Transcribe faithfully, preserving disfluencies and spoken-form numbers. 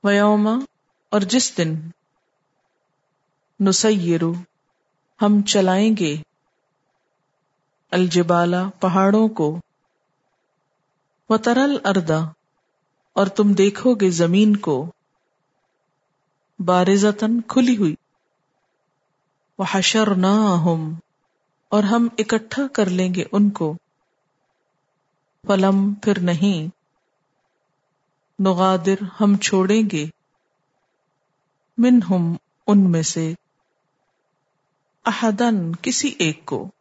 वयौमा और जिस दिन नुसय्यिरु हम चलाएंगे अलजिबाला पहाड़ों को वतरल अर्दा और तुम देखोगे जमीन को बारिजतन खुली हुई वहशरनाहुम और हम इकट्ठा कर लेंगे उनको फलम फिर नहीं नुगादिर हम छोड़ेंगे मिनहुम उनमें से अहदन किसी एक को